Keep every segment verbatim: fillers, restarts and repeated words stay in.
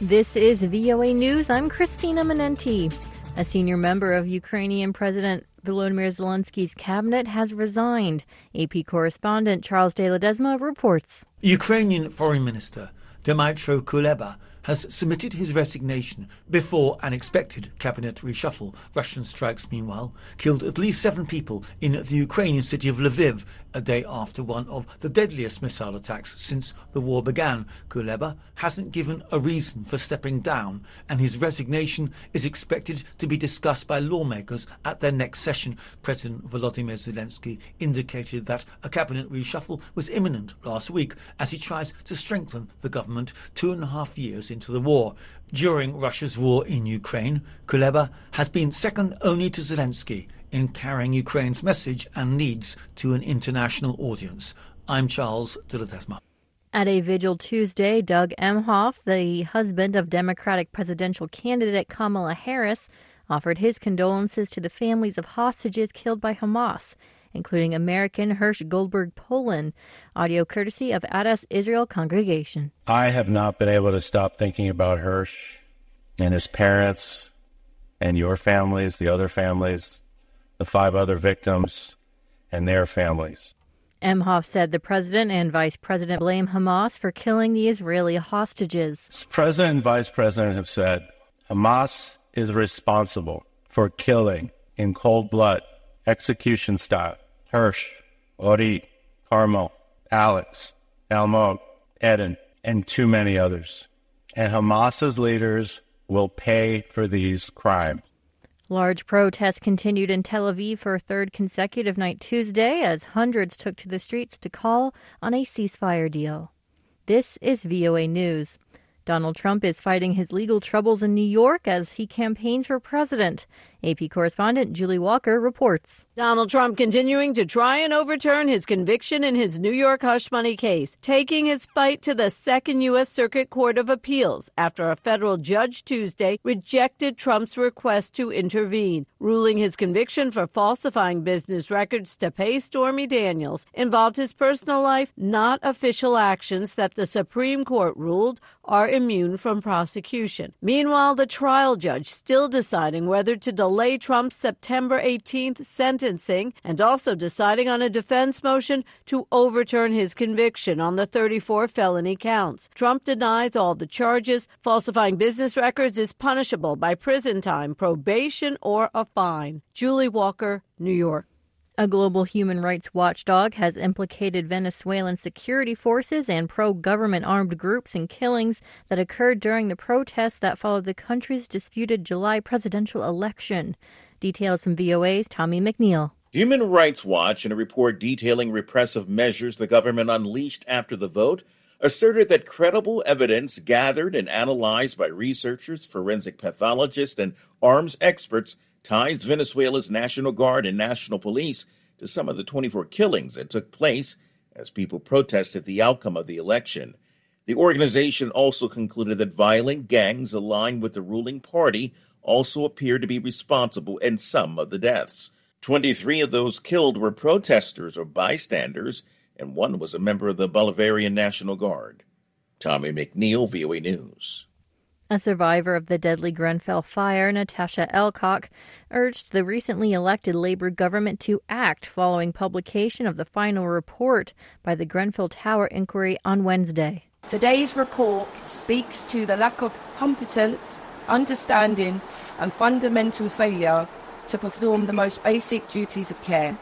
This is V O A News. I'm Christina Manenti. A senior member of Ukrainian President Volodymyr Zelensky's cabinet has resigned. A P correspondent Charles de Ledesma reports. Ukrainian Foreign Minister Dmytro Kuleba has submitted his resignation before an expected cabinet reshuffle. Russian strikes, meanwhile, killed at least seven people in the Ukrainian city of Lviv, a day after one of the deadliest missile attacks since the war began. Kuleba hasn't given a reason for stepping down, and his resignation is expected to be discussed by lawmakers at their next session. President Volodymyr Zelensky indicated that a cabinet reshuffle was imminent last week as he tries to strengthen the government two and a half years into the war. During Russia's war in Ukraine, Kuleba has been second only to Zelensky in carrying Ukraine's message and needs to an international audience. I'm Charles de Ledesma. At a vigil Tuesday, Doug Emhoff, the husband of Democratic presidential candidate Kamala Harris, offered his condolences to the families of hostages killed by Hamas, including American Hirsch Goldberg Poland. Audio courtesy of Adas Israel Congregation. I have not been able to stop thinking about Hirsch and his parents and your families, the other families, the five other victims and their families. Emhoff said the president and vice president blame Hamas for killing the Israeli hostages. The president and vice president have said Hamas is responsible for killing in cold blood, execution style, Hirsch, Ori, Carmel, Alex, Almog, Eden, and too many others. And Hamas's leaders will pay for these crimes. Large protests continued in Tel Aviv for a third consecutive night Tuesday as hundreds took to the streets to call on a ceasefire deal. This is V O A News. Donald Trump is fighting his legal troubles in New York as he campaigns for president. A P correspondent Julie Walker reports. Donald Trump continuing to try and overturn his conviction in his New York hush money case, taking his fight to the Second U S Circuit Court of Appeals after a federal judge Tuesday rejected Trump's request to intervene, ruling his conviction for falsifying business records to pay Stormy Daniels involved his personal life, not official actions that the Supreme Court ruled are immune from prosecution. Meanwhile, the trial judge still deciding whether to delay Trump's September eighteenth sentencing and also deciding on a defense motion to overturn his conviction on the thirty-four felony counts. Trump denies all the charges. Falsifying business records is punishable by prison time, probation, or a fine. Julie Walker, New York. A global human rights watchdog has implicated Venezuelan security forces and pro-government armed groups in killings that occurred during the protests that followed the country's disputed July presidential election. Details from V O A's Tommy McNeil. Human Rights Watch, in a report detailing repressive measures the government unleashed after the vote, asserted that credible evidence gathered and analyzed by researchers, forensic pathologists, and arms experts ties Venezuela's National Guard and National Police to some of the twenty-four killings that took place as people protested the outcome of the election. The organization also concluded that violent gangs aligned with the ruling party also appeared to be responsible in some of the deaths. twenty-three of those killed were protesters or bystanders, and one was a member of the Bolivarian National Guard. Tommy McNeil, V O A News. A survivor of the deadly Grenfell fire, Natasha Elcock, urged the recently elected Labour government to act following publication of the final report by the Grenfell Tower inquiry on Wednesday. Today's report speaks to the lack of competence, understanding and fundamental failure to perform the most basic duties of care.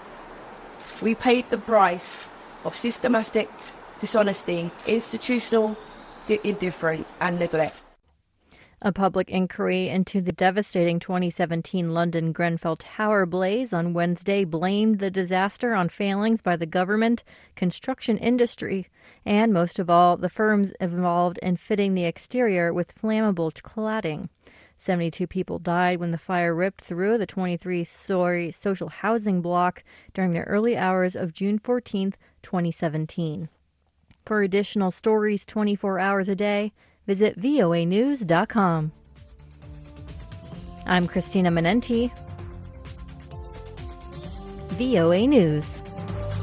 We paid the price of systematic dishonesty, institutional indifference and neglect. A public inquiry into the devastating twenty seventeen London Grenfell Tower blaze on Wednesday blamed the disaster on failings by the government, construction industry, and, most of all, the firms involved in fitting the exterior with flammable cladding. seventy-two people died when the fire ripped through the twenty-three-story social housing block during the early hours of June fourteenth, twenty seventeen. For additional stories twenty-four hours a day, visit V O A news dot com. I'm Christina Manenti, V O A News.